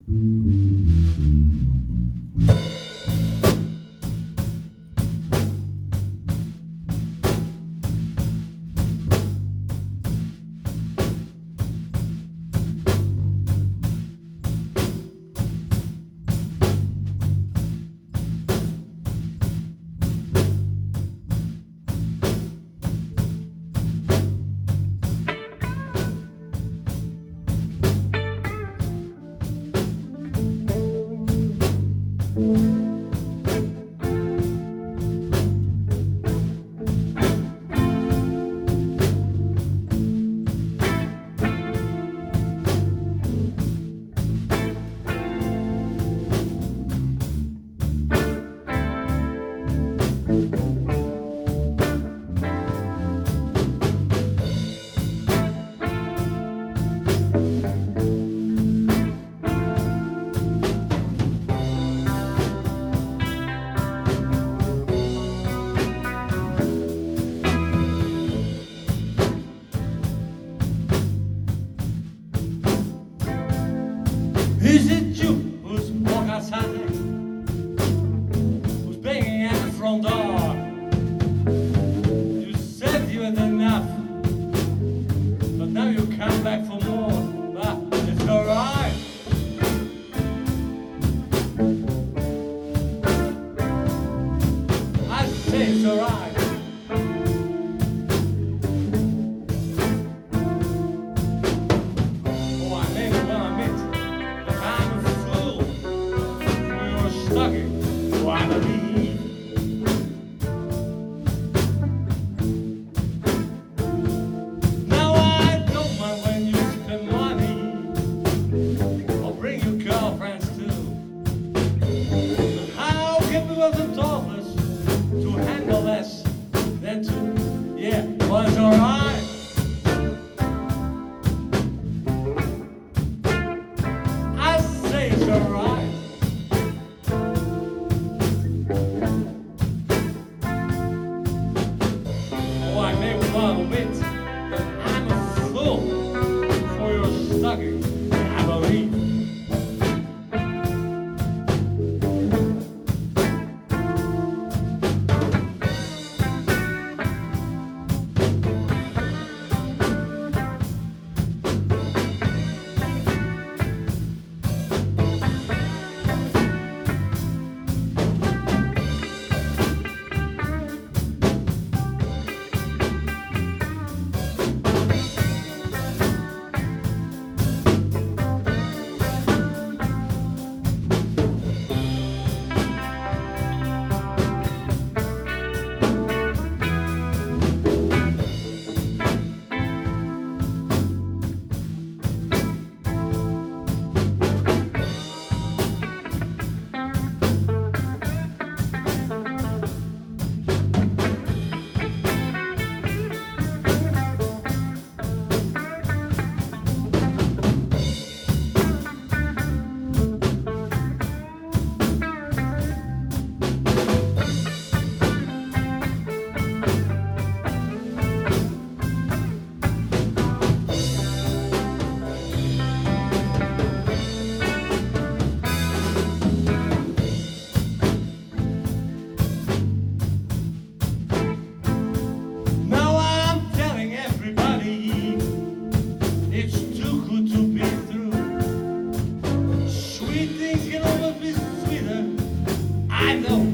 Is it you who's walking outside? Who's banging at the front door? You said you had enough, but now you come back for more. But it's alright. I say it's alright. Now I don't mind when you spend money or bring your girlfriends too. But how can we work the topless to handle less than two? Yeah, well it's alright. I say it's alright. But I'm a fool for your stocking, I believe. I know.